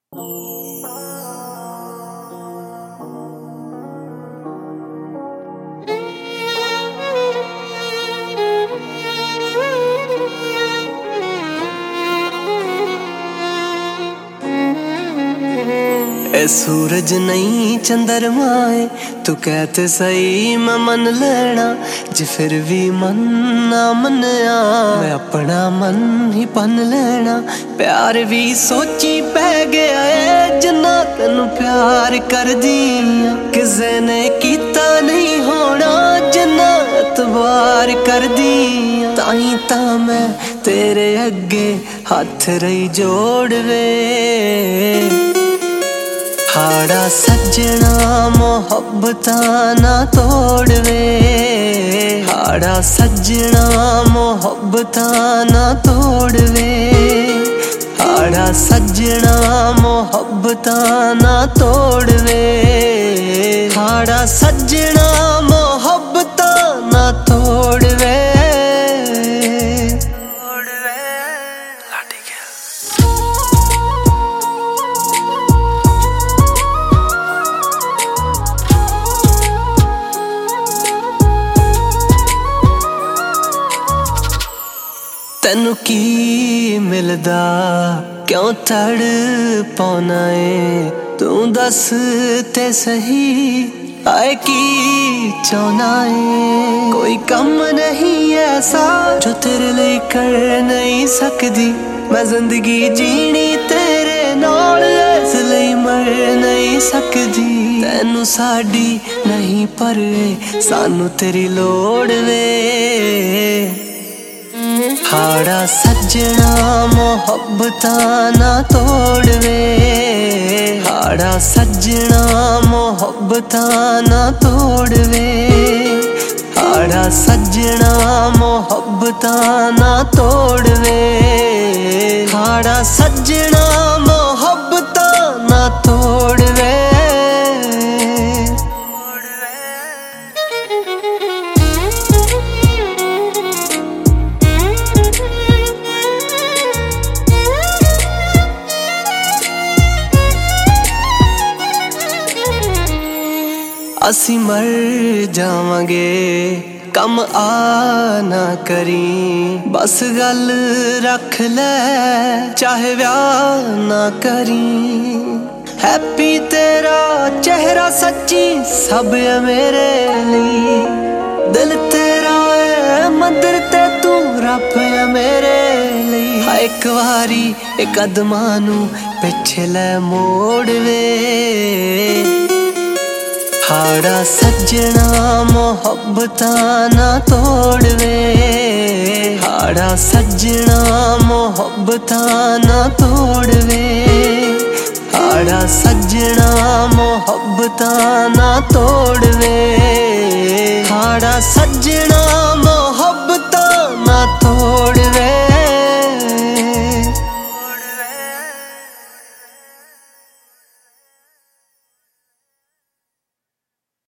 ए सूरज नहीं चंद्रमा है, तू कहते सही मैं मन लेना। जे फिर भी मन ना मनिया, मैं अपना मन ही पन लेना। प्यार भी सोची पै गया है, जिन्ना तेनू प्यार कर दिया। किसे ने कीता नहीं होना, जिन्ना एतबार कर दिया। ताई ता मैं तेरे अगे हथ रही जोड़ वे। हाड़ा सजना मोहब्बतां ना तोड़ वे। हाड़ा सजना मोहब्बतां ना तोड़ वे। हाड़ा सजना मोहब्बतां ना तोड़ वे। हाड़ा सजना मोहब्बतां ना तोड़ वे। तैनू की मिलदा क्यों तड़ पाना है, तू दस ते सही आए की चाहना है। कोई कम नहीं ऐसा जो तेरे लिए कर नहीं सकदी। मैं जिंदगी जीनी तेरे नाल, इसलिए मर नहीं सकदी। तैनू साडी नहीं पर सानू तेरी लोड़ वे। हाड़ा सजना मोहब्बतां ना तोड़ वे। हाड़ा सजना मोहब्बतां ना तोड़ वे। हाड़ा सजना मोहब्बतां ना तोड़ वे। हाड़ा सजना मोहब्बतां ना तोड़ वे। असी मर जावांगे कम आ ना करी। बस गल रख ले चाहे ब्याह ना करी। हैप्पी तेरा चेहरा सच्ची सब है मेरे लिए। दिल तेरा है मंदिर ते तू रब है मेरे लिए। हाँ एक बारी एक कदमां नू पिछे ले मोड़ वे। हाड़ा सजना मोहब्बतां ना तोड़ वे। हाड़ा सजना मोहब्बतां ना तोड़ वे। हाड़ा सजना मोहब्बतां ना तोड़ वे। हाड़ा सजना